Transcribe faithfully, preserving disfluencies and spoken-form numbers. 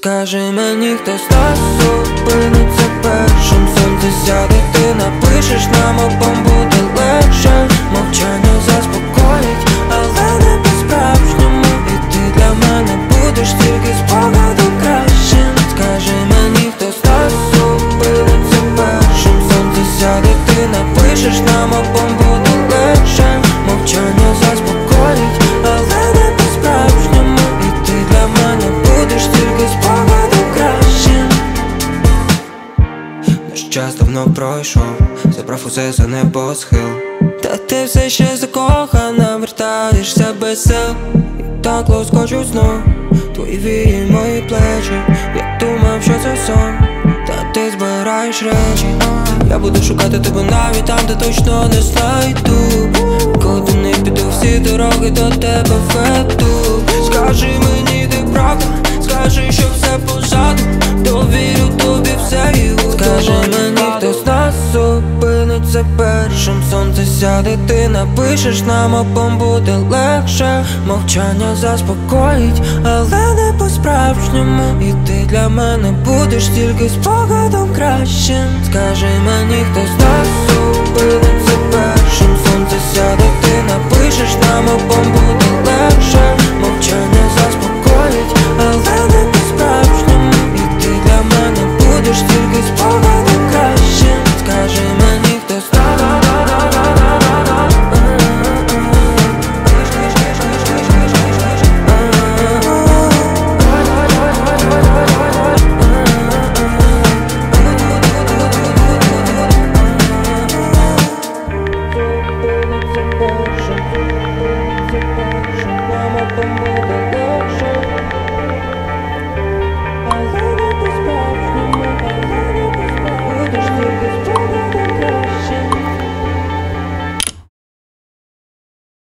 Скажи мені, хто з нас зупиниться першим. Сонце сяде, ти напишеш, нам обом буде легше. Мовчання заспокоїть, але не по-справжньому. І ти для мене будеш тільки спогадом кращим. Скажи мені, хто з нас зупиниться першим. Сонце сяде, ти напишеш, нам обом буде легше. Мовчання заспокоїть, але не по-справжньому. І ти для мене будеш тільки спогадом кращим. Наш час давно пройшов, забрав усе за небосхил. Та ти все ще закохана, вертаєшся без сил. І так лоскочуть знов твої вії, мої плечі. Я думав, що це сон, та ти збираєш речі. Я буду шукати тебе навіть там, де точно не знайду. Куди не піду, всі дороги до тебе веду. Скажи мені, де правда, скажи, що все позаду. Довірю тобі все і у Скажи мені, хто з нас зупиниться першим. Сонце сяде, ти напишеш, нам обом буде легше. Мовчання заспокоїть, але не по-справжньому. І ти для мене будеш тільки спогадом кращим. Скажи мені, хто з нас зупиниться першим. Сонце сяде,